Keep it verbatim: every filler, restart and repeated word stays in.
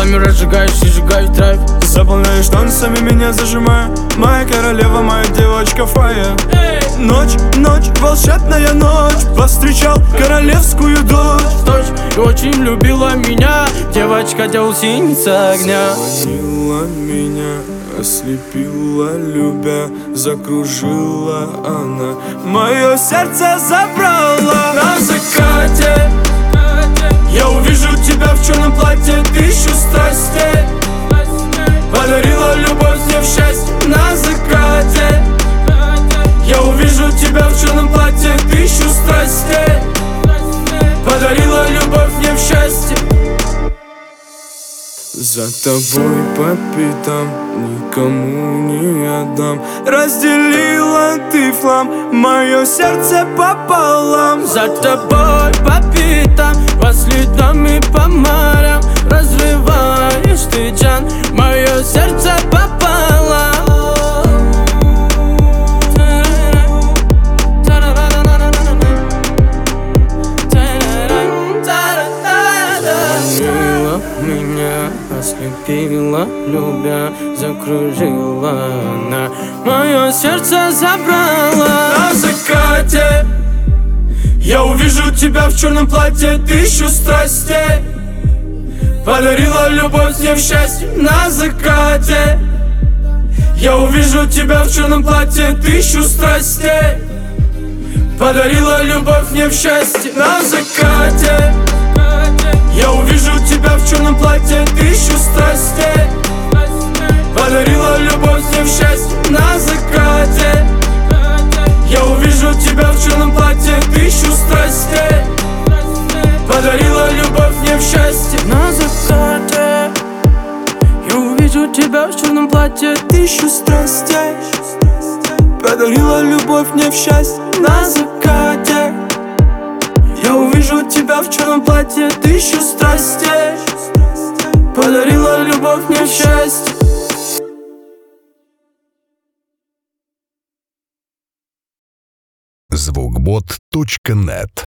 Губами разжигаешь и сжигаешь драйв. Заполняешь танцами, меня зажимая. Моя королева, моя девочка фая. Ночь, ночь, волшебная ночь. Повстречал королевскую дочь. Дочь и очень любила меня, девочка делсиница огня. Манила меня, ослепила, любя, закружила она. Мое сердце забрала. На закате я увижу тебя в черном платье, тысячу страстей. Подарила любовь мне в счастье. На закате я увижу тебя в черном платье, тысячу страстей. Подарила любовь мне в счастье. За тобой по пятам, никому не отдам. Разделила ты флам, мое сердце пополам. За тобой по пятам, по следам и по морям. Разрываешь ты, Джан, мое сердце пополам. Манила меня, ослепила, любя, закружила она. Мое сердце забрала. На закате я увижу тебя в черном платье, тысячу страстей. Подарила любовь мне в счастье. На закате я увижу тебя в черном платье, тысячу страстей. Подарила любовь мне в счастье. На закате я увижу тебя в черном платье, тысячу страстей. Подарила любовь мне в счастье. На закате я увижу тебя в черном платье, тысячу страстей. Подарила любовь мне в счастье. На закате я увижу тебя в черном платье, Тысячу страстей. Подарила любовь мне в счастье. На закате я увижу тебя в черном платье, тысячу страстей. Подарила любовь мне в счастье. звукбот точка нет